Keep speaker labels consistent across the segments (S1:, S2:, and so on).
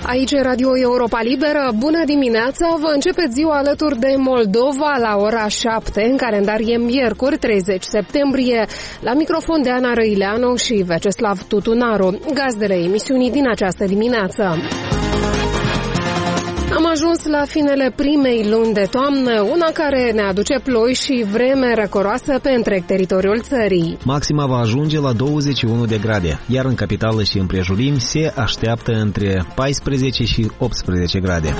S1: Aici e Radio Europa Liberă. Bună dimineața! Vă începeți ziua alături de Moldova la ora 7. În calendar e miercuri, 30 septembrie. La microfon de Ana Răileanu și Veceslav Tutunaru, gazdele emisiunii din această dimineață. Am ajuns la finele primei luni de toamnă, una care ne aduce ploi și vreme răcoroasă pe întreg teritoriul țării.
S2: Maxima va ajunge la 21 de grade, iar în capitală și împrejurimi se așteaptă între 14 și 18 grade.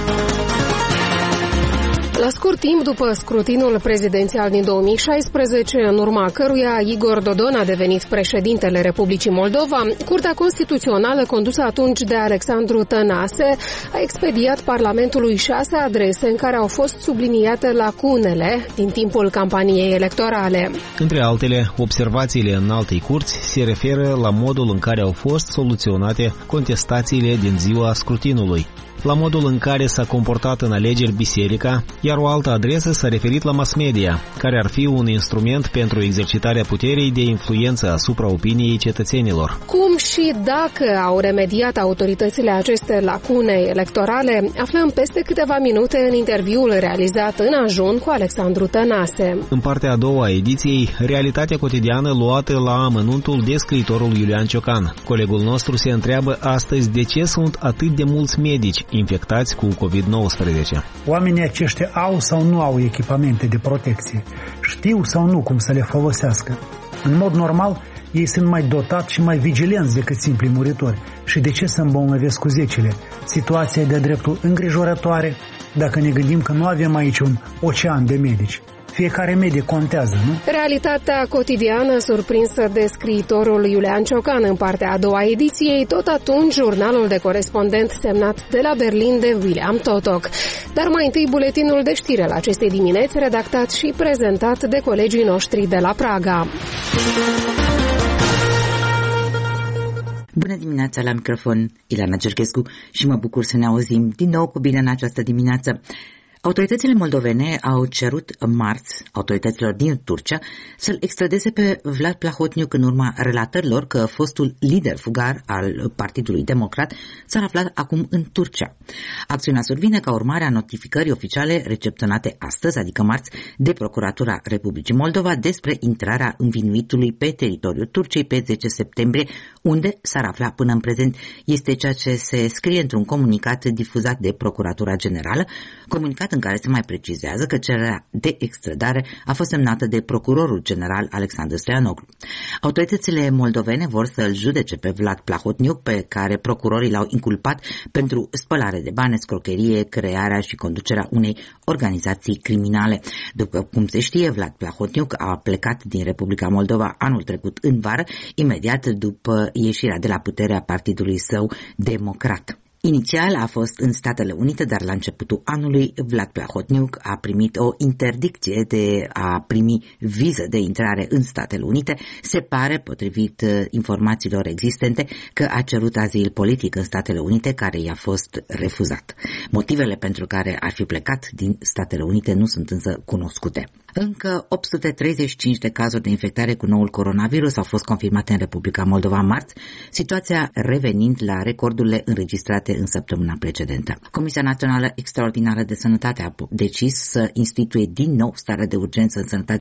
S1: La scurt timp după scrutinul prezidențial din 2016, în urma căruia Igor Dodon a devenit președintele Republicii Moldova, Curtea Constituțională, condusă atunci de Alexandru Tănase, a expediat Parlamentului 6 adrese în care au fost subliniate lacunele din timpul campaniei electorale.
S2: Între altele, observațiile Înaltei Curți se referă la modul în care au fost soluționate contestațiile din ziua scrutinului, la modul în care s-a comportat în alegeri biserica, iar o altă adresă s-a referit la mass media, care ar fi un instrument pentru exercitarea puterii de influență asupra opiniei cetățenilor.
S1: Cum și dacă au remediat autoritățile aceste lacune electorale, aflăm peste câteva minute în interviul realizat în ajun cu Alexandru Tănase.
S2: În partea a doua a ediției, realitatea cotidiană luată la amănuntul de scriitorul Iulian Ciocan. Colegul nostru se întreabă astăzi de ce sunt atât de mulți medici infectați cu COVID-19.
S3: Oamenii aceștia au sau nu au echipamente de protecție? Știu sau nu cum să le folosească? În mod normal, ei sunt mai dotați și mai vigilenți decât simpli muritori. Și de ce să îmbolnăvesc cu zecile? Situația e de dreptul îngrijorătoare dacă ne gândim că nu avem aici un ocean de medici. Fiecare medic contează, nu?
S1: Realitatea cotidiană surprinsă de scriitorul Iulian Ciocan în partea a doua ediției, tot atunci jurnalul de corespondent semnat de la Berlin de William Totok. Dar mai întâi buletinul de știri al acestei dimineți, redactat și prezentat de colegii noștri de la Praga.
S4: Bună dimineața, la microfon Ilana Gerghescu și mă bucur să ne auzim din nou cu bine în această dimineață. Autoritățile moldovene au cerut marți autorităților din Turcia să-l extradeze pe Vlad Plahotniuc în urma relatărilor că fostul lider fugar al Partidului Democrat s-a aflat acum în Turcia. Acțiunea survine ca urmare a notificării oficiale recepționate astăzi, adică marți, de Procuratura Republicii Moldova despre intrarea învinuitului pe teritoriul Turciei pe 10 septembrie, unde s-ar afla până în prezent. Este ceea ce se scrie într-un comunicat difuzat de Procuratura Generală, comunicat în care se mai precizează că cererea de extradare a fost semnată de procurorul general Alexandru Stoianoglu. Autoritățile moldovene vor să îl judece pe Vlad Plahotniuc, pe care procurorii l-au inculpat pentru spălare de bani, scrocherie, crearea și conducerea unei organizații criminale. După cum se știe, Vlad Plahotniuc a plecat din Republica Moldova anul trecut în vară, imediat după ieșirea de la putere a partidului său democrat. Inițial a fost în Statele Unite, dar la începutul anului Vlad Plahotniuc a primit o interdicție de a primi viză de intrare în Statele Unite. Se pare, potrivit informațiilor existente, că a cerut azil politic în Statele Unite, care i-a fost refuzat. Motivele pentru care ar fi plecat din Statele Unite nu sunt însă cunoscute. Încă 835 de cazuri de infectare cu noul coronavirus au fost confirmate în Republica Moldova marți, situația revenind la recordurile înregistrate în săptămâna precedentă. Comisia Națională Extraordinară de Sănătate a decis să instituie din nou starea de urgență în sănătate